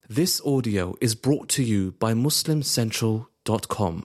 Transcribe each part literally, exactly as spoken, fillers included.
This audio is brought to you by muslim central dot com.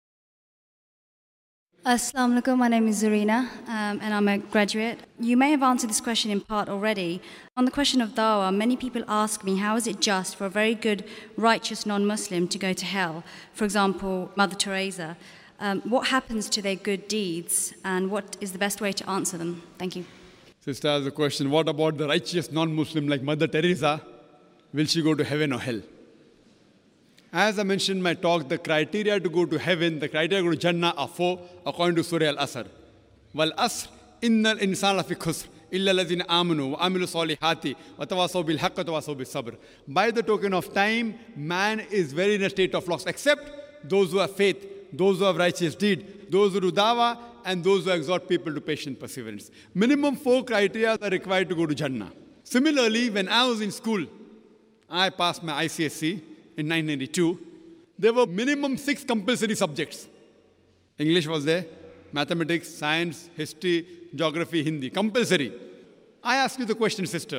Assalamu alaikum, my name is Zarina um, and I'm a graduate. You may have answered this question in part already. On the question of dawah, many people ask me how is it just for a very good, righteous non-Muslim to go to hell? For example, Mother Teresa. Um, what happens to their good deeds and what is the best way to answer them? Thank you. Sister has a question, what about the righteous non-Muslim like Mother Teresa? Will she go to heaven or hell? As I mentioned in my talk, the criteria to go to heaven, the criteria to go to Jannah are four according to Surah Al-Asr. Wal asr innal insana lafi khusr illa allazina amanu wa amilu salihati wa tawasaw bil haqqi wa tawasaw bis sabr. By the token of time, man is very in a state of loss, except those who have faith, those who have righteous deed, those who do dawah, and those who exhort people to patient perseverance. Minimum four criteria are required to go to Jannah. Similarly, when I was in school, I passed my I C S E in nineteen ninety-two. There were minimum six compulsory subjects. English was there, mathematics, science, history, geography, Hindi. Compulsory. I ask you the question, sister.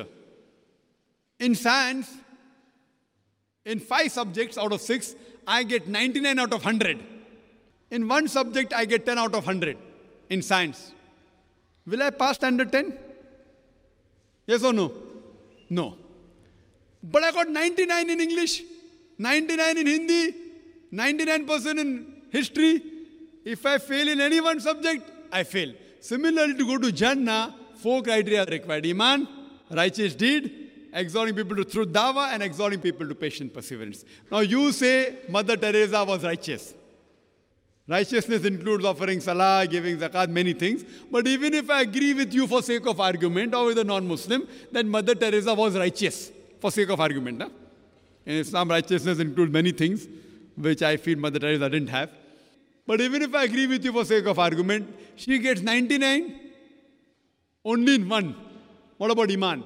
In science, in five subjects out of six, I get ninety-nine out of one hundred. In one subject, I get ten out of one hundred in science. Will I pass standard ten? Yes or no? No. But I got ninety-nine in English, ninety-nine in Hindi, ninety-nine percent in history. If I fail in any one subject, I fail. Similarly, to go to Jannah, four criteria are required. Iman, righteous deed, exhorting people to truth dawah, and exhorting people to patient perseverance. Now you say Mother Teresa was righteous. Righteousness includes offering salah, giving zakat, many things. But even if I agree with you for sake of argument or with a non-Muslim, then Mother Teresa was righteous for sake of argument. Huh? In Islam, righteousness includes many things, which I feel Mother Teresa didn't have. But even if I agree with you for sake of argument, she gets ninety-nine only in one. What about Iman?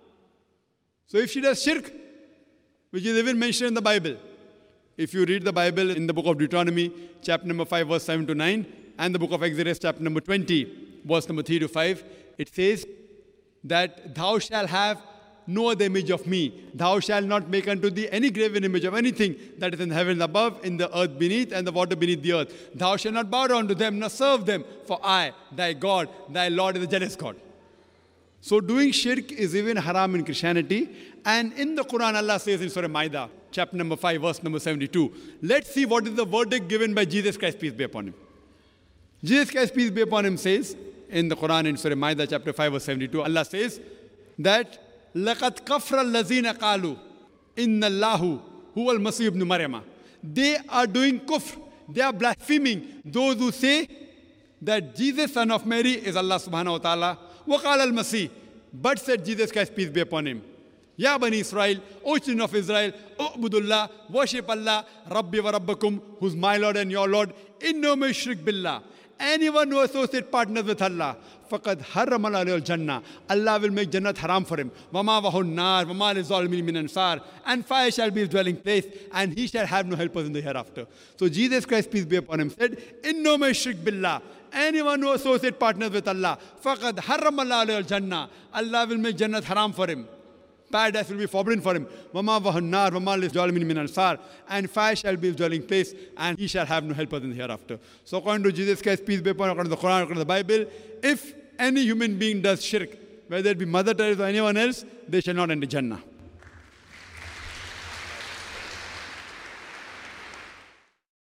So if she does shirk, which is even mentioned in the Bible, if you read the Bible in the book of Deuteronomy, chapter number five, verse seven to nine, and the book of Exodus, chapter number twenty, verse number three to five, it says that thou shalt have no other image of me. Thou shalt not make unto thee any graven image of anything that is in heaven above, in the earth beneath, and the water beneath the earth. Thou shalt not bow down to them, nor serve them, for I, thy God, thy Lord, is a jealous God. So doing shirk is even haram in Christianity. And in the Quran, Allah says in Surah Ma'idah, chapter number five, verse number seventy-two. Let's see what is the verdict given by Jesus Christ, peace be upon him. Jesus Christ, peace be upon him, says in the Quran, in Surah Ma'idah, chapter five, verse seventy-two, Allah says that لَقَدْ كَفْرَ الَّذِينَ قَالُوا إِنَّ اللَّهُ هُوَ الْمَسِيحُ ابْنُ مَرْيَمَ. They are doing kufr. They are blaspheming. Those who say that Jesus, son of Mary, is Allah subhanahu wa ta'ala. وَقَالَ الْمَسِيحُ. But said Jesus Christ, peace be upon him, Ya Bani Israel, O children of Israel, U'budullah, worship Allah, Rabbi wa Rabbakum, who's my Lord and your Lord, inno yushrik billah. Anyone who associates partners with Allah, faqad harrama alayhi al-jannah. Allah will make Jannat haram for him. Wama wahu nar, wama lizalimin min ansar. And fire shall be his dwelling place, and he shall have no helpers in the hereafter. So Jesus Christ, peace be upon him, said, inno yushrik billah. Anyone who associates partners with Allah, faqad harrama alayhi al-jannah. Allah will make Jannat haram for him. Paradise will be forbidden for him. Wama wahu nar, wama lizalimin min ansar. And fire shall be his dwelling place, and he shall have no helpers in the hereafter. So according to Jesus Christ, peace be upon him, according to the Quran, according to the Bible, if any human being does shirk, whether it be Mother Teresa or anyone else, they shall not enter Jannah.